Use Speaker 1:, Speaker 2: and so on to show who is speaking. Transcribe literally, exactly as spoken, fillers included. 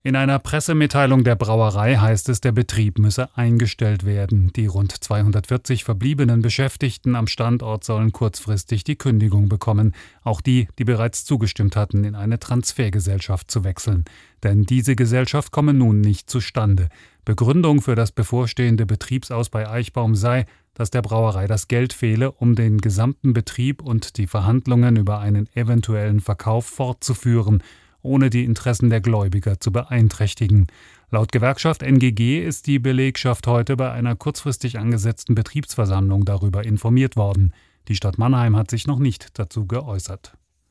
Speaker 1: In einer Pressemitteilung der Brauerei heißt es, der Betrieb müsse eingestellt werden. Die rund zweihundertvierzig verbliebenen Beschäftigten am Standort sollen kurzfristig die Kündigung bekommen. Auch die, die bereits zugestimmt hatten, in eine Transfergesellschaft zu wechseln. Denn diese Gesellschaft komme nun nicht zustande. Begründung für das bevorstehende Betriebsaus bei Eichbaum sei, dass der Brauerei das Geld fehle, um den gesamten Betrieb und die Verhandlungen über einen eventuellen Verkauf fortzuführen, ohne die Interessen der Gläubiger zu beeinträchtigen. Laut Gewerkschaft N G G ist die Belegschaft heute bei einer kurzfristig angesetzten Betriebsversammlung darüber informiert worden. Die Stadt Mannheim hat sich noch nicht dazu geäußert.